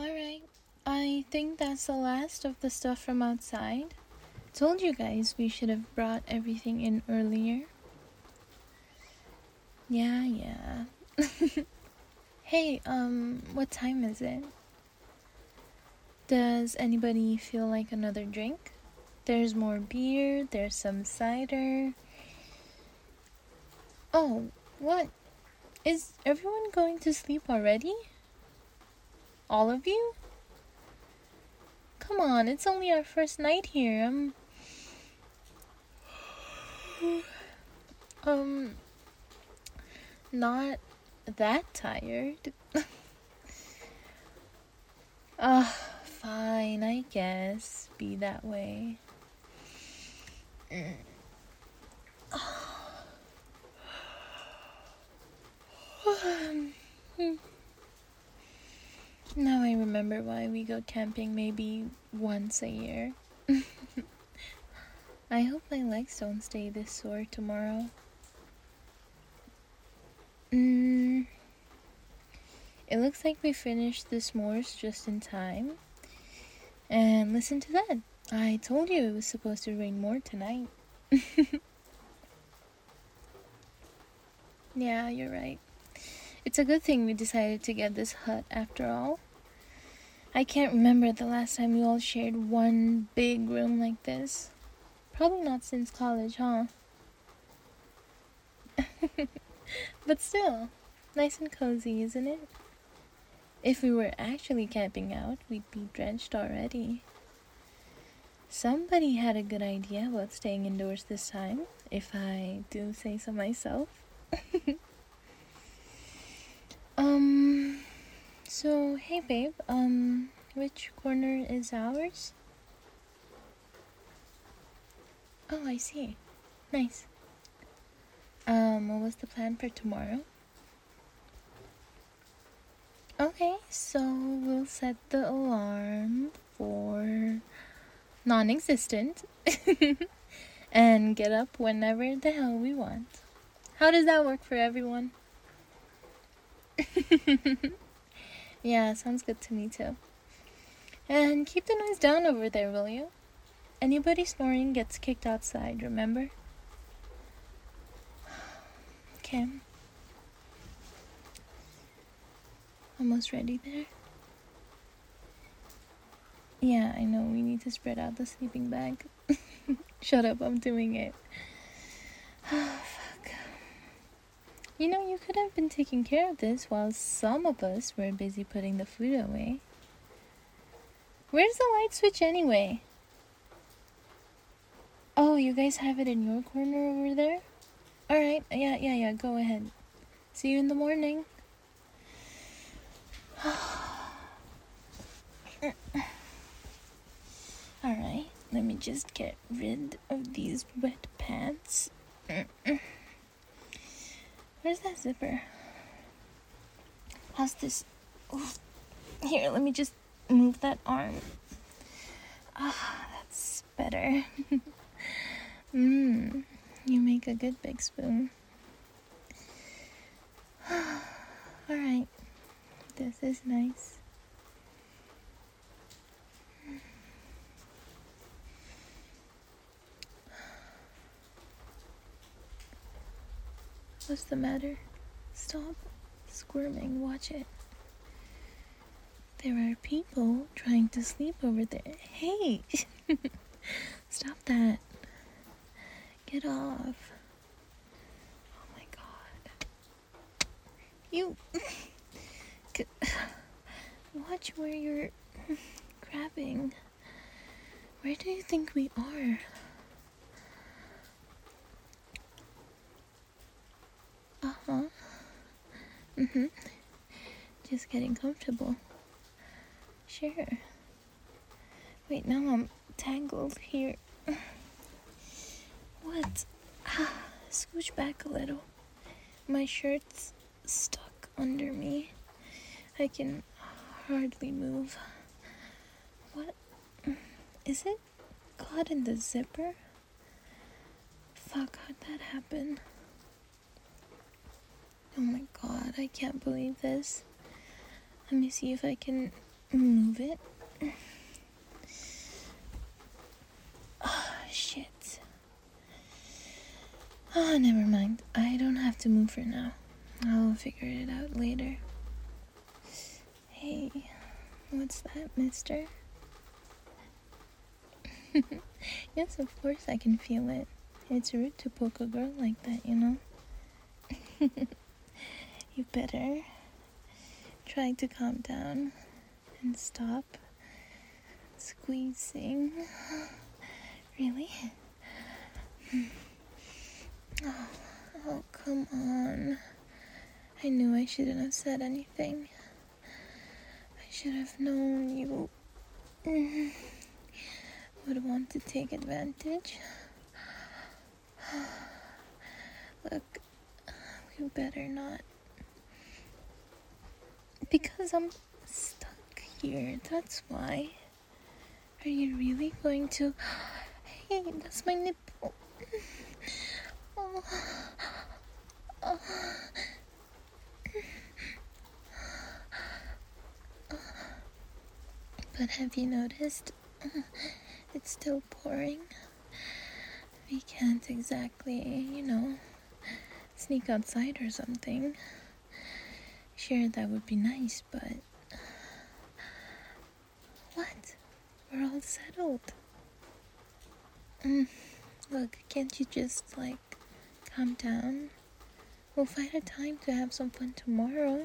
Alright, I think that's the last of the stuff from outside. Told you guys we should have brought everything in earlier. Yeah. Hey, what time is it? Does anybody feel like another drink? There's more beer, there's some cider. Oh, what? Is everyone going to sleep already? All of you? Come on, it's only our first night here. I'm not that tired. Fine, I guess. Be that way. Now I remember why we go camping maybe once a year. I hope my legs don't stay this sore tomorrow. It looks like we finished the s'mores just in time. And listen to that. I told you it was supposed to rain more tonight. Yeah, you're right. It's a good thing we decided to get this hut after all. I can't remember the last time we all shared one big room like this. Probably not since college, huh? But still, nice and cozy, isn't it? If we were actually camping out, we'd be drenched already. Somebody had a good idea about staying indoors this time, if I do say so myself. So, hey babe, which corner is ours? Oh, I see. Nice. What was the plan for tomorrow? Okay, so we'll set the alarm for non-existent and get up whenever the hell we want. How does that work for everyone? Yeah, sounds good to me too. And keep the noise down over there, will you? Anybody snoring gets kicked outside, remember? Okay. Almost ready there? Yeah, I know, we need to spread out the sleeping bag. Shut up, I'm doing it. Oh, fuck. You know, you could have been taking care of this while some of us were busy putting the food away. Where's the light switch anyway? Oh, you guys have it in your corner over there? Alright, yeah, go ahead. See you in the morning. Alright, let me just get rid of these wet pants. Where's that zipper? How's this? Oof. Here, let me just move that arm. That's better. You make a good big spoon. Alright, this is nice. What's the matter? Stop squirming, watch it. There are people trying to sleep over there. Hey! Stop that. Get off. Oh my god. You... Watch where you're grabbing. Where do you think we are? Just getting comfortable. Sure. Wait, now I'm tangled here. What? Scooch back a little. My shirt's stuck under me. I can hardly move. What? Is it caught in the zipper? Fuck, how'd that happen? Oh my god, I can't believe this. Let me see if I can move it. Oh, shit. Oh, never mind. I don't have to move for now. I'll figure it out later. Hey, what's that, mister? Yes, of course I can feel it. It's rude to poke a girl like that, you know? You better try to calm down and stop squeezing. Really? Oh, come on. I knew I shouldn't have said anything. I should have known you would want to take advantage. Look, we better not. Because I'm stuck here, that's why. Are you really going to... Hey, that's my nipple. Oh. Oh. But have you noticed? It's still pouring. We can't exactly, sneak outside or something. Sure, that would be nice, but... What? We're all settled. Look, can't you just, calm down? We'll find a time to have some fun tomorrow.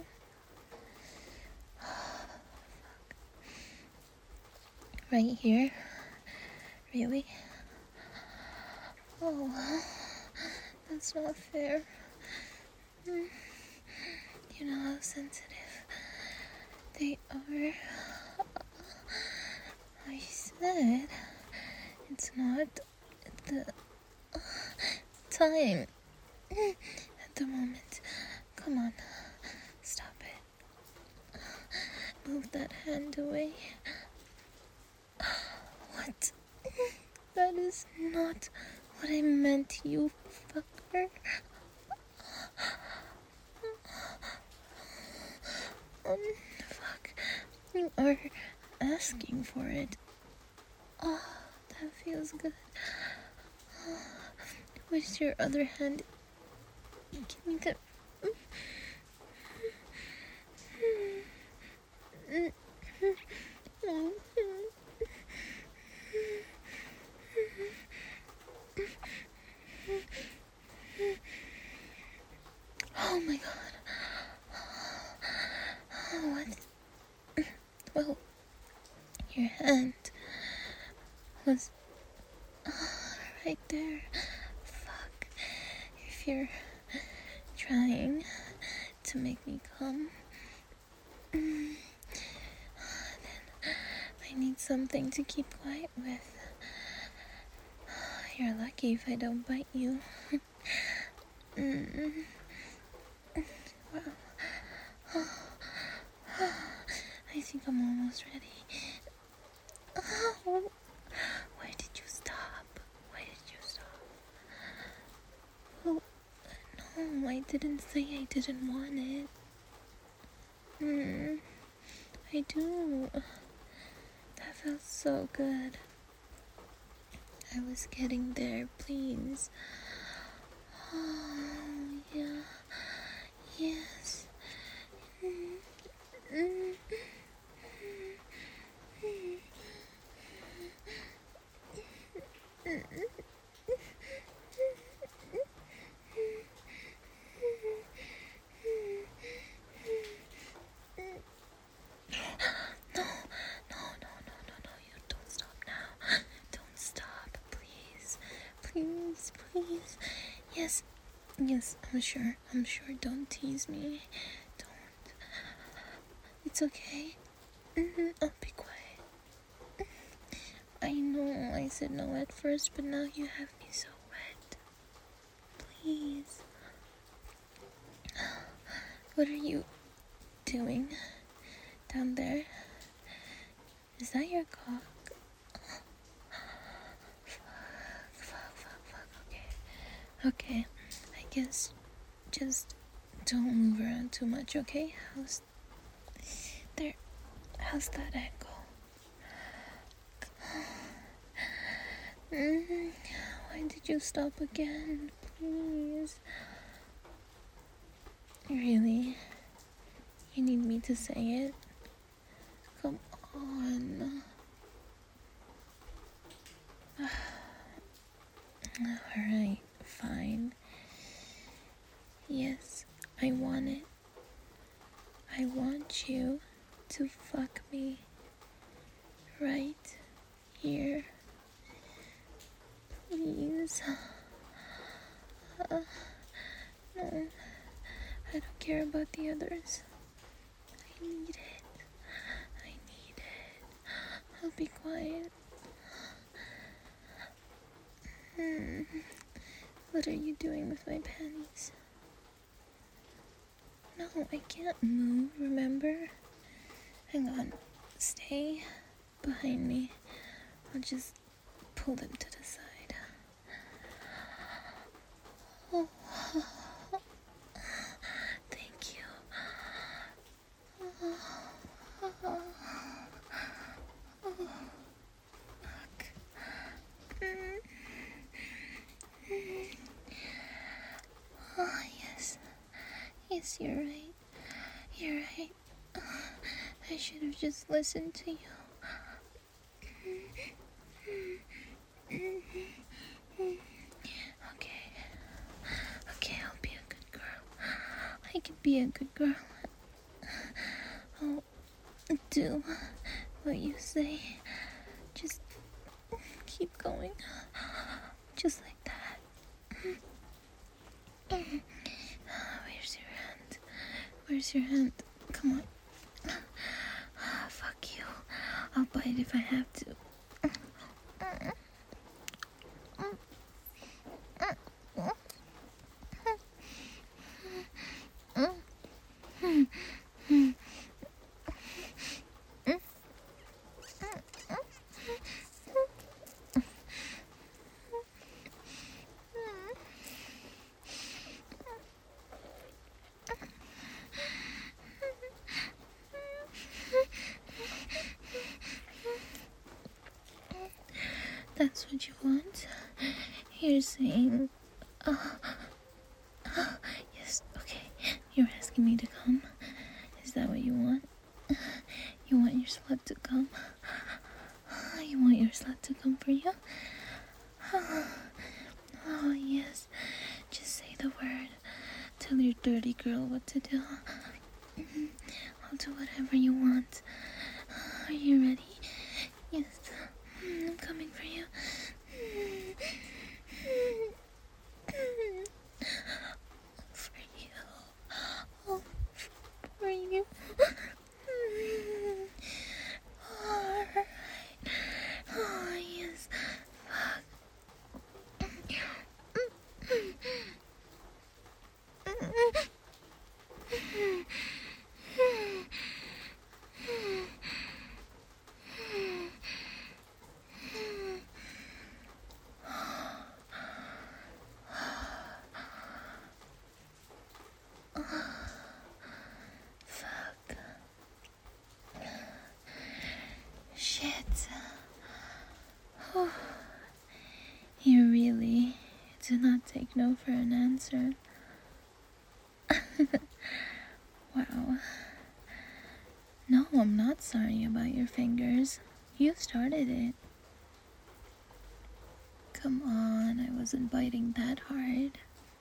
Right here? Really? Oh, that's not fair. You know how sensitive they are. I said it's not the time at the moment. Come on, stop it. Move that hand away. What? That is not what I meant, you fucker. Fuck. You are asking for it. Oh, that feels good. Where's your other hand? Give me that. Oh my god. What? Well, your hand was right there. Fuck. If you're trying to make me come, then I need something to keep quiet with. You're lucky if I don't bite you. Wow. I think I'm almost ready. Oh, why did you stop? Oh, no, I didn't say I didn't want it. I do. That felt so good. I was getting there, please. Oh, yeah. Yes. No, you don't stop now. Don't stop, please. Please. Yes, I'm sure. Don't tease me. Don't. It's okay. I'll be quiet. I know I said no at first, but now you have me so wet. Please. What are you doing down there? Is that your cock? Fuck. Okay. I guess just don't move around too much, okay? There. How's that ankle? Why did you stop again? Please. Really? You need me to say it? Come on. Alright, fine. Yes, I want it. I want you to fuck me right here. Please. No, I don't care about the others. I need it. I need it. I'll be quiet. What are you doing with my panties? No, I can't move, remember? Hang on. Stay behind me. I'll just pull them to the side. Oh, thank you. Fuck. Oh, yes. Yes, you're right. You're right. I should have just listened to you. Okay, I'll be a good girl. I can be a good girl. I'll do what you say. Just keep going. Just like that. Where's your hand? Where's your hand? Come on. Fuck you. I'll bite if I have to. That's what you want? You're saying... yes, okay. You're asking me to come? Is that what you want? You want your slut to come? You want your slut to come for you? Oh, yes. Just say the word. Tell your dirty girl what to do. I'll do whatever you want. Are you ready? Yes. I'm coming for you. For you. Oh, for you. Alright. Oh, yes. Fuck. Shit. Oh. You really do not take no for an answer. Wow. No, I'm not sorry about your fingers. You started it. Come on, I wasn't biting that hard.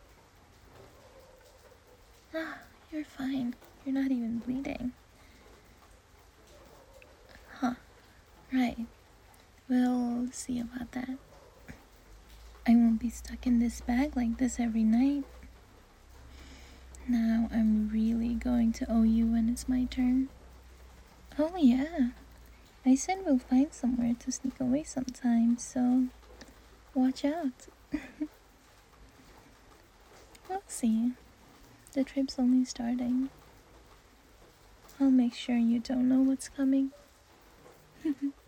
Ah, you're fine. You're not even bleeding. Huh. Right. We'll see about that. I won't be stuck in this bag like this every night. Now I'm really going to owe you when it's my turn. Oh yeah. I said we'll find somewhere to sneak away sometime, so watch out. We'll see. The trip's only starting. I'll make sure you don't know what's coming.